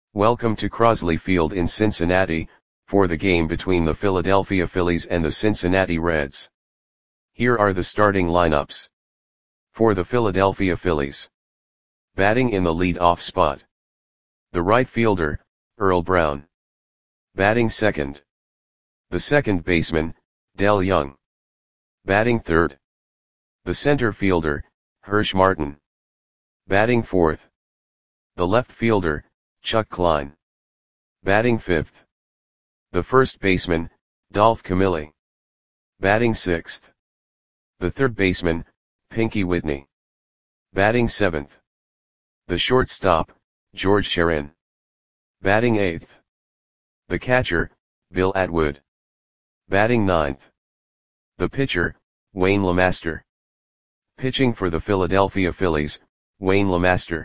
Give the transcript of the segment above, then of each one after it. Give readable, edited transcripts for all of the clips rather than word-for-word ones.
Welcome to Crosley Field in Cincinnati, for the game between the Philadelphia Phillies and the Cincinnati Reds. Here are the starting lineups. For the Philadelphia Phillies. Batting in the lead-off spot. The right fielder, Earl Brown. Batting second. The second baseman, Dell Young. Batting third. The center fielder, Hirsch Martin. Batting fourth. The left fielder, Chuck Klein. Batting fifth. The first baseman, Dolph Camilli. Batting sixth. The third baseman, Pinky Whitney. Batting seventh. The shortstop, George Sherin. Batting eighth. The catcher, Bill Atwood. Batting ninth. The pitcher, Wayne LeMaster. Pitching for the Philadelphia Phillies, Wayne LeMaster.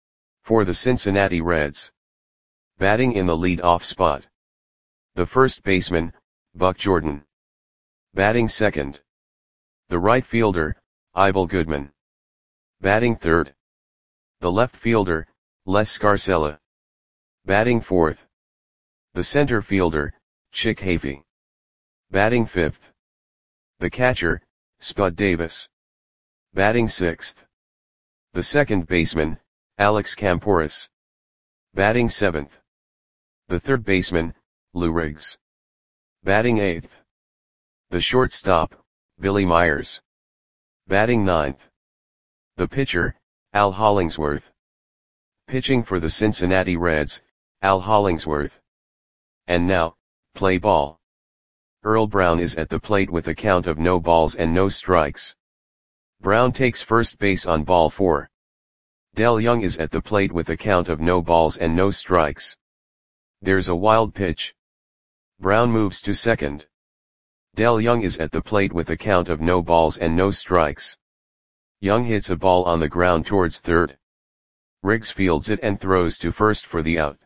For the Cincinnati Reds. Batting in the lead-off spot. The first baseman, Buck Jordan. Batting second. The right fielder, Ivel Goodman. Batting third. The left fielder, Les Scarcella. Batting fourth. The center fielder, Chick Hafey. Batting fifth. The catcher, Spud Davis. Batting sixth. The second baseman, Alex Camporis. Batting seventh. The third baseman, Lou Riggs. Batting eighth. The shortstop, Billy Myers. Batting ninth. The pitcher, Al Hollingsworth. Pitching for the Cincinnati Reds, Al Hollingsworth. And now, play ball. Earl Brown is at the plate with a count of no balls and no strikes. Brown takes first base on ball 4. Dell Young is at the plate with a count of no balls and no strikes. There's a wild pitch. Brown moves to second. Dell Young is at the plate with a count of no balls and no strikes. Young hits a ball on the ground towards third. Riggs fields it and throws to first for the out.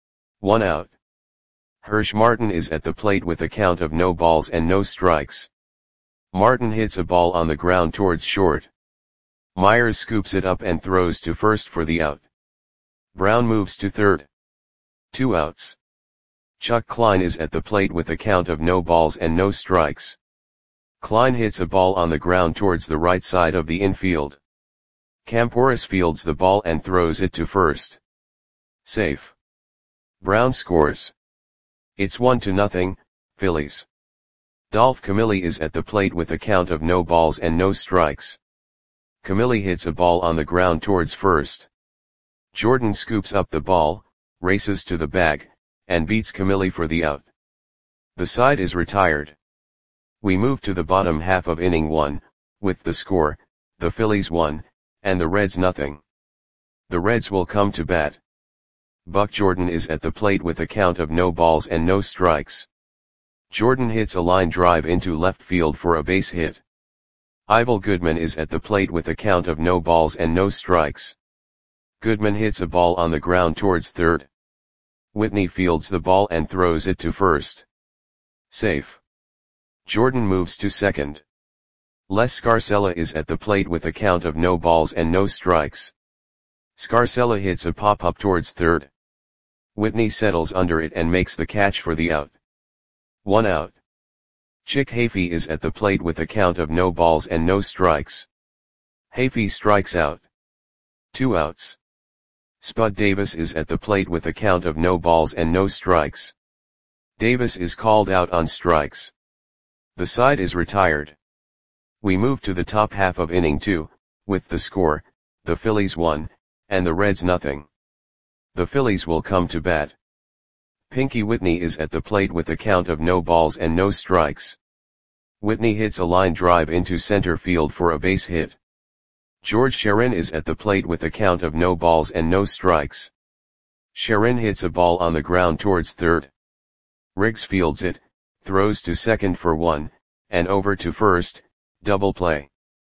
1 out. Hirsch Martin is at the plate with a count of no balls and no strikes. Martin hits a ball on the ground towards short. Myers scoops it up and throws to first for the out. Brown moves to third. 2 outs. Chuck Klein is at the plate with a count of no balls and no strikes. Klein hits a ball on the ground towards the right side of the infield. Camporis fields the ball and throws it to first. Safe. Brown scores. It's 1-0, Phillies. Dolph Camilli is at the plate with a count of no balls and no strikes. Camilli hits a ball on the ground towards first. Jordan scoops up the ball, races to the bag, and beats Camilli for the out. The side is retired. We move to the bottom half of inning 1, with the score, the Phillies 1, and the Reds 0. The Reds will come to bat. Buck Jordan is at the plate with a count of no balls and no strikes. Jordan hits a line drive into left field for a base hit. Ivel Goodman is at the plate with a count of no balls and no strikes. Goodman hits a ball on the ground towards third. Whitney fields the ball and throws it to first. Safe. Jordan moves to second. Les Scarcella is at the plate with a count of no balls and no strikes. Scarcella hits a pop-up towards third. Whitney settles under it and makes the catch for the out. 1 out. Chick Hafey is at the plate with a count of no balls and no strikes. Hafey strikes out. 2 outs. Spud Davis is at the plate with a count of no balls and no strikes. Davis is called out on strikes. The side is retired. We move to the top half of inning 2, with the score, the Phillies 1, and the Reds 0. The Phillies will come to bat. Pinky Whitney is at the plate with a count of no balls and no strikes. Whitney hits a line drive into center field for a base hit. George Sherin is at the plate with a count of no balls and no strikes. Sherin hits a ball on the ground towards third. Riggs fields it, throws to second for 1, and over to first, double play.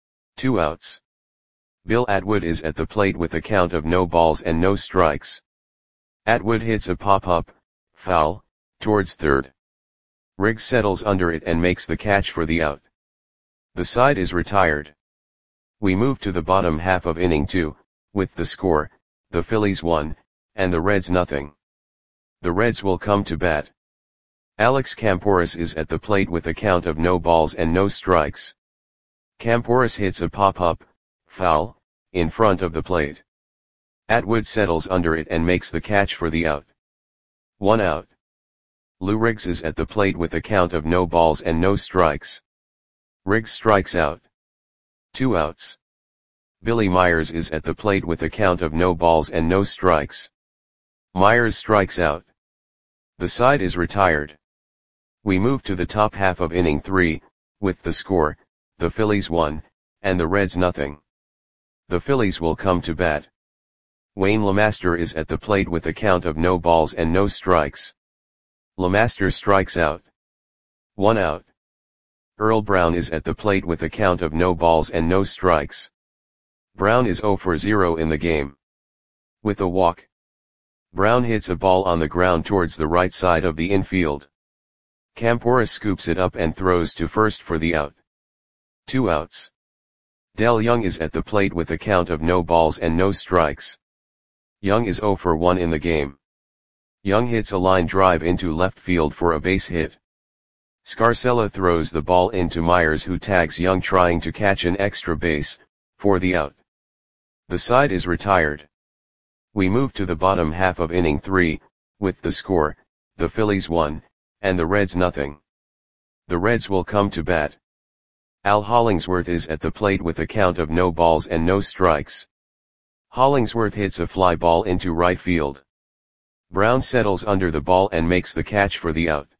2 outs. Bill Atwood is at the plate with a count of no balls and no strikes. Atwood hits a pop-up, foul, towards third. Riggs settles under it and makes the catch for the out. The side is retired. We move to the bottom half of inning 2, with the score, the Phillies 1, and the Reds 0. The Reds will come to bat. Alex Campouris is at the plate with a count of no balls and no strikes. Campouris hits a pop-up, foul, in front of the plate. Atwood settles under it and makes the catch for the out. 1 out. Lou Riggs is at the plate with a count of no balls and no strikes. Riggs strikes out. 2 outs. Billy Myers is at the plate with a count of no balls and no strikes. Myers strikes out. The side is retired. We move to the top half of inning 3, with the score, the Phillies 1, and the Reds nothing. The Phillies will come to bat. Wayne LeMaster is at the plate with a count of no balls and no strikes. LeMaster strikes out. 1 out. Earl Brown is at the plate with a count of no balls and no strikes. Brown is 0 for 0 in the game. With a walk, Brown hits a ball on the ground towards the right side of the infield. Campouris scoops it up and throws to first for the out. 2 outs. Del Young is at the plate with a count of no balls and no strikes. Young is 0 for 1 in the game. Young hits a line drive into left field for a base hit. Scarcella throws the ball into Myers, who tags Young trying to catch an extra base, for the out. The side is retired. We move to the bottom half of inning 3, with the score, the Phillies 1, and the Reds nothing. The Reds will come to bat. Al Hollingsworth is at the plate with a count of no balls and no strikes. Hollingsworth hits a fly ball into right field. Brown settles under the ball and makes the catch for the out.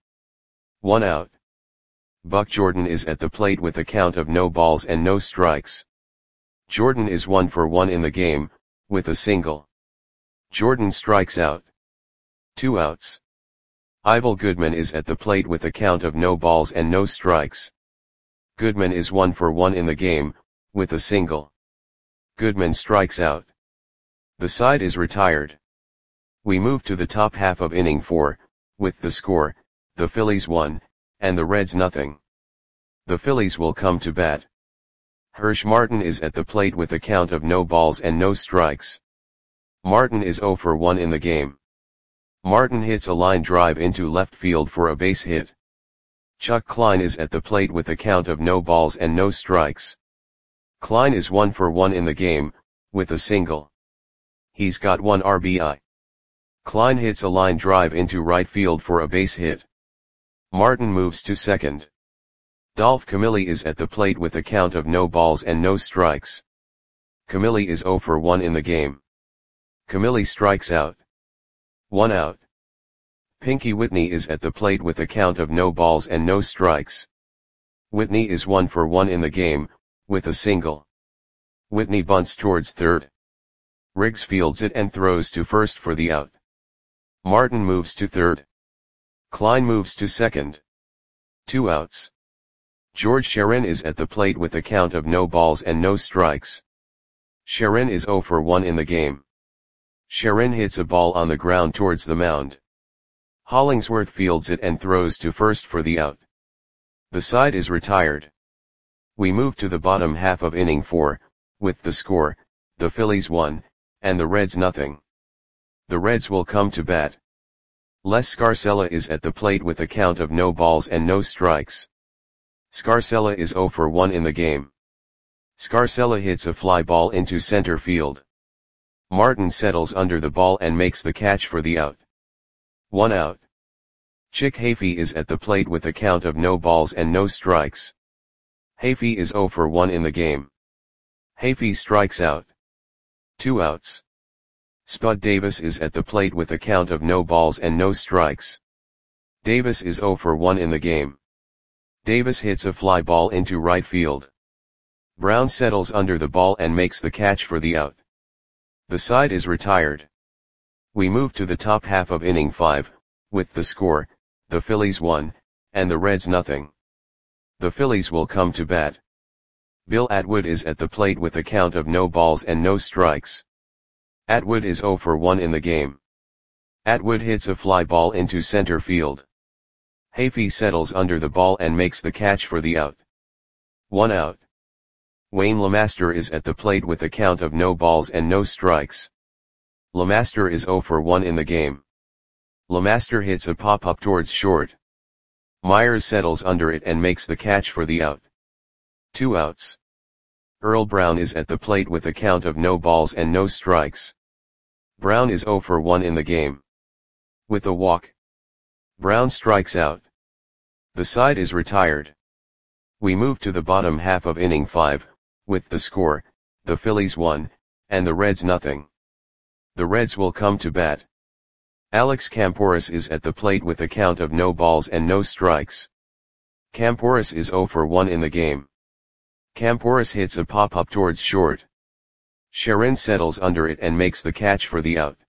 1 out. Buck Jordan is at the plate with a count of no balls and no strikes. Jordan is 1 for 1 in the game, with a single. Jordan strikes out. 2 outs. Ivel Goodman is at the plate with a count of no balls and no strikes. Goodman is 1 for 1 in the game, with a single. Goodman strikes out. The side is retired. We move to the top half of inning 4, with the score, the Phillies 1, and the Reds nothing. The Phillies will come to bat. Hirsch Martin is at the plate with a count of no balls and no strikes. Martin is 0 for 1 in the game. Martin hits a line drive into left field for a base hit. Chuck Klein is at the plate with a count of no balls and no strikes. Klein is 1 for 1 in the game, with a single. He's got 1 RBI. Klein hits a line drive into right field for a base hit. Martin moves to second. Dolph Camilli is at the plate with a count of no balls and no strikes. Camilli is 0 for 1 in the game. Camilli strikes out. 1 out. Pinky Whitney is at the plate with a count of no balls and no strikes. Whitney is 1 for 1 in the game, with a single. Whitney bunts towards third. Riggs fields it and throws to first for the out. Martin moves to third. Klein moves to second. 2 outs. George Sharon is at the plate with a count of no balls and no strikes. Sharon is 0 for 1 in the game. Sharon hits a ball on the ground towards the mound. Hollingsworth fields it and throws to first for the out. The side is retired. We move to the bottom half of inning 4, with the score, the Phillies 1, and the Reds nothing. The Reds will come to bat. Les Scarcella is at the plate with a count of no balls and no strikes. Scarcella is 0 for 1 in the game. Scarcella hits a fly ball into center field. Martin settles under the ball and makes the catch for the out. 1 out. Chick Hafey is at the plate with a count of no balls and no strikes. Hafey is 0 for 1 in the game. Hafey strikes out. 2 outs. Spud Davis is at the plate with a count of no balls and no strikes. Davis is 0 for 1 in the game. Davis hits a fly ball into right field. Brown settles under the ball and makes the catch for the out. The side is retired. We move to the top half of inning 5, with the score, the Phillies 1, and the Reds nothing. The Phillies will come to bat. Bill Atwood is at the plate with a count of no balls and no strikes. Atwood is 0 for 1 in the game. Atwood hits a fly ball into center field. Hafey settles under the ball and makes the catch for the out. 1 out. Wayne LeMaster is at the plate with a count of no balls and no strikes. LeMaster is 0 for 1 in the game. Lemaster hits a pop-up towards short. Myers settles under it and makes the catch for the out. 2 outs. Earl Brown is at the plate with a count of no balls and no strikes. Brown is 0 for 1 in the game. With a walk, Brown strikes out. The side is retired. We move to the bottom half of inning 5, with the score, the Phillies 1, and the Reds nothing. The Reds will come to bat. Alex Camporis is at the plate with a count of no balls and no strikes. Camporis is 0 for 1 in the game. Camporis hits a pop-up towards short. Sharon settles under it and makes the catch for the out.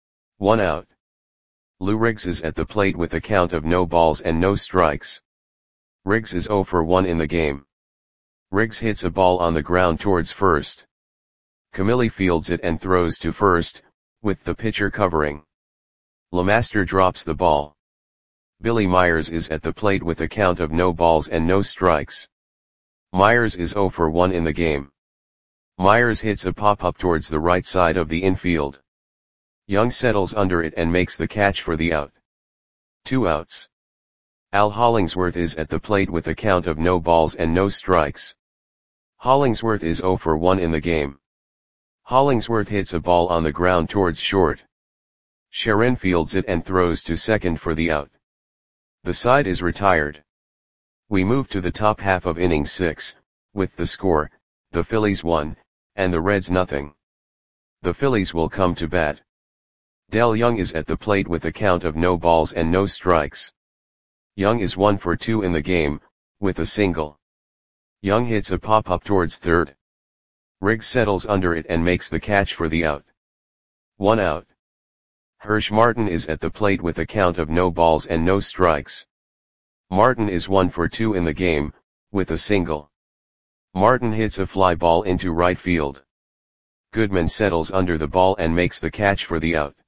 1 out. Lou Riggs is at the plate with a count of no balls and no strikes. Riggs is 0 for 1 in the game. Riggs hits a ball on the ground towards first. Camilli fields it and throws to first, with the pitcher covering. Lemaster drops the ball. Billy Myers is at the plate with a count of no balls and no strikes. Myers is 0 for 1 in the game. Myers hits a pop-up towards the right side of the infield. Young settles under it and makes the catch for the out. 2 outs. Al Hollingsworth is at the plate with a count of no balls and no strikes. Hollingsworth is 0 for 1 in the game. Hollingsworth hits a ball on the ground towards short. Sharon fields it and throws to second for the out. The side is retired. We move to the top half of inning 6, with the score, the Phillies 1, and the Reds nothing. The Phillies will come to bat. Del Young is at the plate with a count of no balls and no strikes. Young is 1 for 2 in the game, with a single. Young hits a pop-up towards third. Riggs settles under it and makes the catch for the out. 1 out. Hirsch Martin is at the plate with a count of no balls and no strikes. Martin is 1 for 2 in the game, with a single. Martin hits a fly ball into right field. Goodman settles under the ball and makes the catch for the out.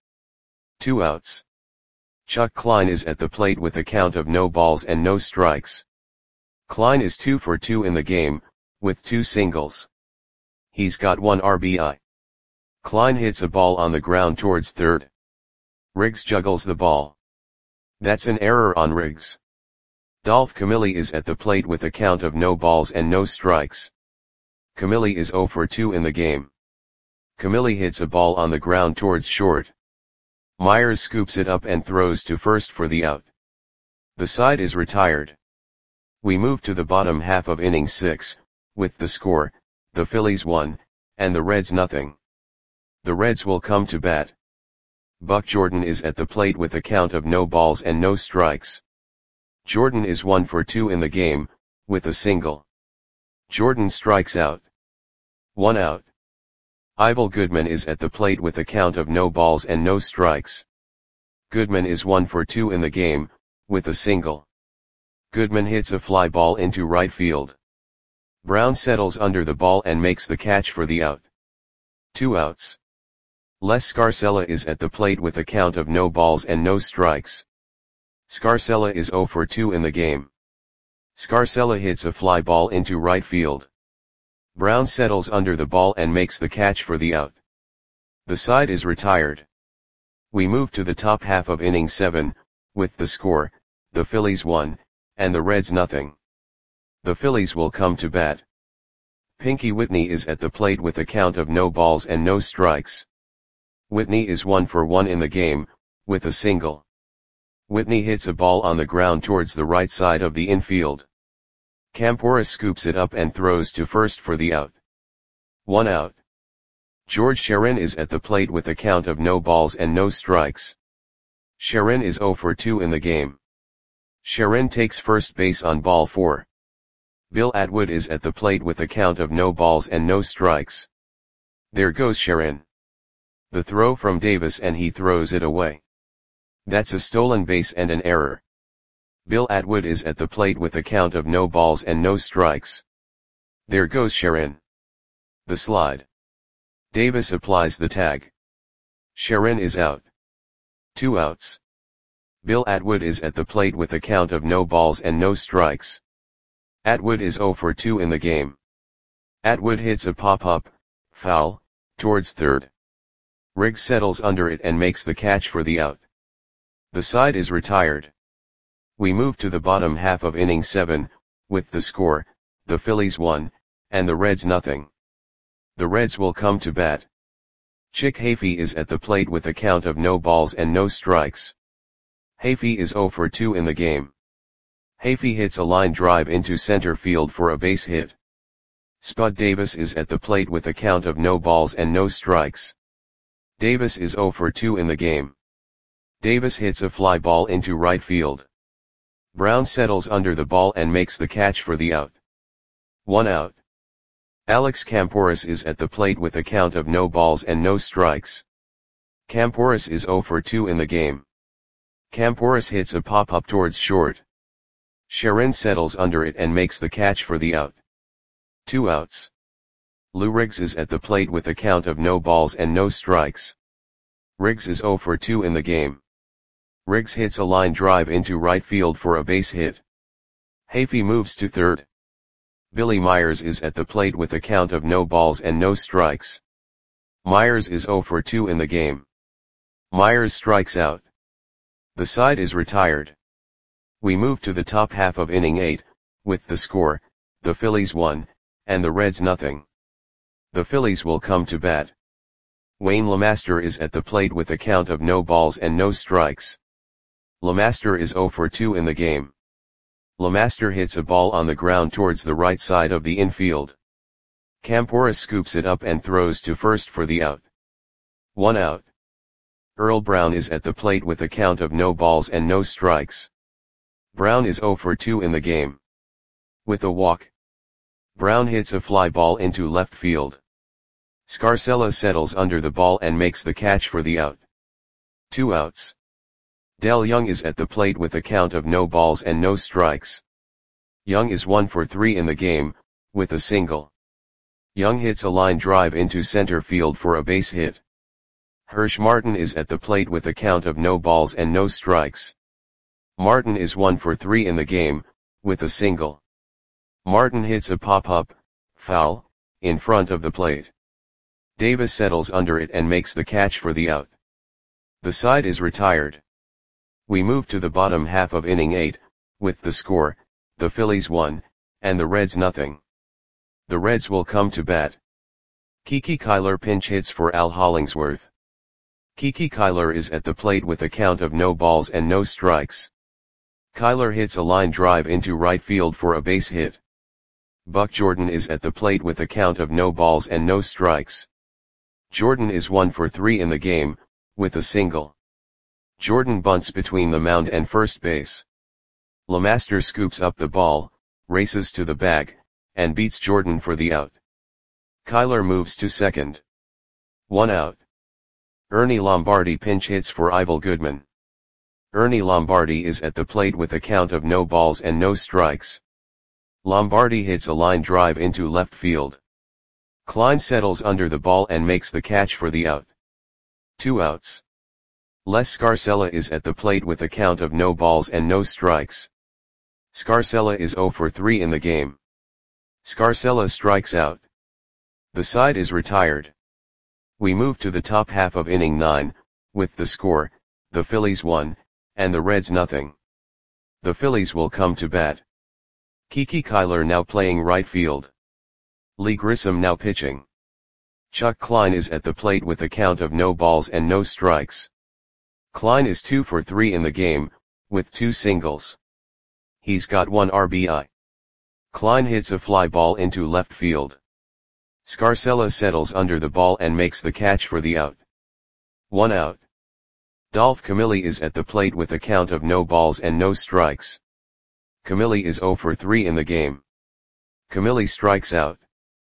2 outs. Chuck Klein is at the plate with a count of no balls and no strikes. Klein is 2 for 2 in the game, with 2 singles. He's got 1 RBI. Klein hits a ball on the ground towards third. Riggs juggles the ball. That's an error on Riggs. Dolph Camilli is at the plate with a count of no balls and no strikes. Camilli is 0 for 2 in the game. Camilli hits a ball on the ground towards short. Myers scoops it up and throws to first for the out. The side is retired. We move to the bottom half of inning 6, with the score, the Phillies 1, and the Reds nothing. The Reds will come to bat. Buck Jordan is at the plate with a count of no balls and no strikes. Jordan is 1 for 2 in the game, with a single. Jordan strikes out. 1 out. Ivel Goodman is at the plate with a count of no balls and no strikes. Goodman is 1 for 2 in the game, with a single. Goodman hits a fly ball into right field. Brown settles under the ball and makes the catch for the out. 2 outs. Les Scarcella is at the plate with a count of no balls and no strikes. Scarcella is 0 for 2 in the game. Scarcella hits a fly ball into right field. Brown settles under the ball and makes the catch for the out. The side is retired. We move to the top half of inning 7, with the score, the Phillies 1, and the Reds nothing. The Phillies will come to bat. Pinky Whitney is at the plate with a count of no balls and no strikes. Whitney is 1 for 1 in the game, with a single. Whitney hits a ball on the ground towards the right side of the infield. Camporis scoops it up and throws to first for the out. 1 out. George Sharon is at the plate with a count of no balls and no strikes. Sharon is 0 for 2 in the game. Sharon takes first base on ball 4. Bill Atwood is at the plate with a count of no balls and no strikes. There goes Sharon. The throw from Davis and he throws it away. That's a stolen base and an error. Bill Atwood is at the plate with a count of no balls and no strikes. There goes Sharon. The slide. Davis applies the tag. Sharon is out. 2 outs. Bill Atwood is at the plate with a count of no balls and no strikes. Atwood is 0 for 2 in the game. Atwood hits a pop-up, foul, towards third. Riggs settles under it and makes the catch for the out. The side is retired. We move to the bottom half of inning 7, with the score, the Phillies 1, and the Reds nothing. The Reds will come to bat. Chick Hafey is at the plate with a count of no balls and no strikes. Hafey is 0 for 2 in the game. Hafey hits a line drive into center field for a base hit. Spud Davis is at the plate with a count of no balls and no strikes. Davis is 0 for 2 in the game. Davis hits a fly ball into right field. Brown settles under the ball and makes the catch for the out. 1 out. Alex Camporis is at the plate with a count of no balls and no strikes. Camporis is 0 for 2 in the game. Camporis hits a pop-up towards short. Sharon settles under it and makes the catch for the out. 2 outs. Lou Riggs is at the plate with a count of no balls and no strikes. Riggs is 0 for 2 in the game. Riggs hits a line drive into right field for a base hit. Hafey moves to third. Billy Myers is at the plate with a count of no balls and no strikes. Myers is 0 for 2 in the game. Myers strikes out. The side is retired. We move to the top half of inning 8, with the score, the Phillies 1, and the Reds nothing. The Phillies will come to bat. Wayne LeMaster is at the plate with a count of no balls and no strikes. LeMaster is 0 for 2 in the game. LeMaster hits a ball on the ground towards the right side of the infield. Camporis scoops it up and throws to first for the out. 1 out. Earl Brown is at the plate with a count of no balls and no strikes. Brown is 0 for 2 in the game. With a walk, Brown hits a fly ball into left field. Scarcella settles under the ball and makes the catch for the out. 2 outs. Del Young is at the plate with a count of no balls and no strikes. Young is 1 for 3 in the game, with a single. Young hits a line drive into center field for a base hit. Hirsch Martin is at the plate with a count of no balls and no strikes. Martin is 1 for 3 in the game, with a single. Martin hits a pop-up, foul, in front of the plate. Davis settles under it and makes the catch for the out. The side is retired. We move to the bottom half of inning 8, with the score, the Phillies 1, and the Reds nothing. The Reds will come to bat. Kiki Kyler pinch hits for Al Hollingsworth. Kiki Kyler is at the plate with a count of no balls and no strikes. Kyler hits a line drive into right field for a base hit. Buck Jordan is at the plate with a count of no balls and no strikes. Jordan is 1 for 3 in the game, with a single. Jordan bunts between the mound and first base. LeMaster scoops up the ball, races to the bag, and beats Jordan for the out. Kyler moves to second. 1 out. Ernie Lombardi pinch hits for Ivel Goodman. Ernie Lombardi is at the plate with a count of no balls and no strikes. Lombardi hits a line drive into left field. Klein settles under the ball and makes the catch for the out. 2 outs. Les Scarcella is at the plate with a count of no balls and no strikes. Scarcella is 0 for 3 in the game. Scarcella strikes out. The side is retired. We move to the top half of inning 9, with the score, the Phillies 1, and the Reds nothing. The Phillies will come to bat. Kiki Kyler now playing right field. Lee Grissom now pitching. Chuck Klein is at the plate with a count of no balls and no strikes. Klein is 2 for 3 in the game, with 2 singles. He's got 1 RBI. Klein hits a fly ball into left field. Scarcella settles under the ball and makes the catch for the out. 1 out. Dolph Camilli is at the plate with a count of no balls and no strikes. Camilli is 0 for 3 in the game. Camilli strikes out.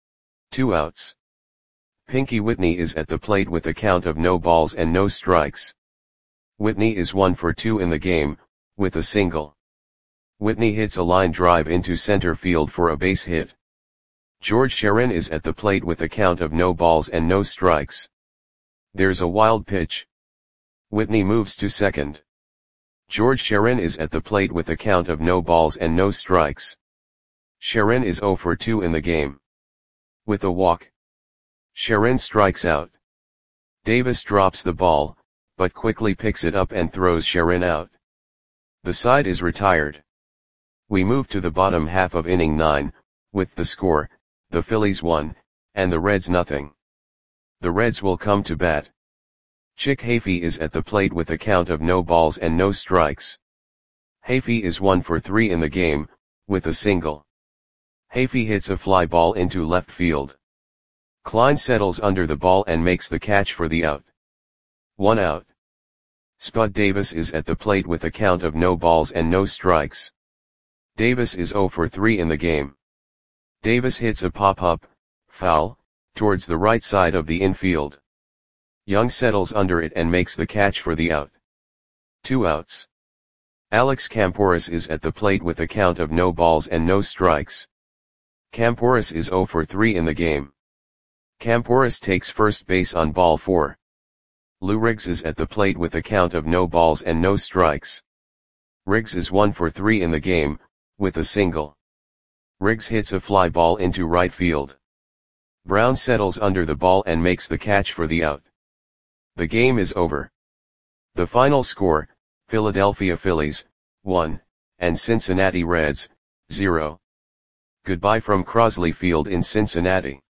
2 outs. Pinky Whitney is at the plate with a count of no balls and no strikes. Whitney is 1 for 2 in the game, with a single. Whitney hits a line drive into center field for a base hit. George Sharon is at the plate with a count of no balls and no strikes. There's a wild pitch. Whitney moves to second. George Sharon is at the plate with a count of no balls and no strikes. Sharon is 0 for 2 in the game. With a walk, Sharon strikes out. Davis drops the ball, but quickly picks it up and throws Sharon out. The side is retired. We move to the bottom half of inning 9, with the score, the Phillies 1, and the Reds nothing. The Reds will come to bat. Chick Hafey is at the plate with a count of no balls and no strikes. Hafey is 1 for 3 in the game, with a single. Hafey hits a fly ball into left field. Klein settles under the ball and makes the catch for the out. 1 out. Spud Davis is at the plate with a count of no balls and no strikes. Davis is 0 for 3 in the game. Davis hits a pop-up, foul, towards the right side of the infield. Young settles under it and makes the catch for the out. 2 outs. Alex Camporis is at the plate with a count of no balls and no strikes. Camporis is 0 for 3 in the game. Camporis takes first base on ball 4. Lou Riggs is at the plate with a count of no balls and no strikes. Riggs is 1 for 3 in the game, with a single. Riggs hits a fly ball into right field. Brown settles under the ball and makes the catch for the out. The game is over. The final score, Philadelphia Phillies, 1, and Cincinnati Reds, 0. Goodbye from Crosley Field in Cincinnati.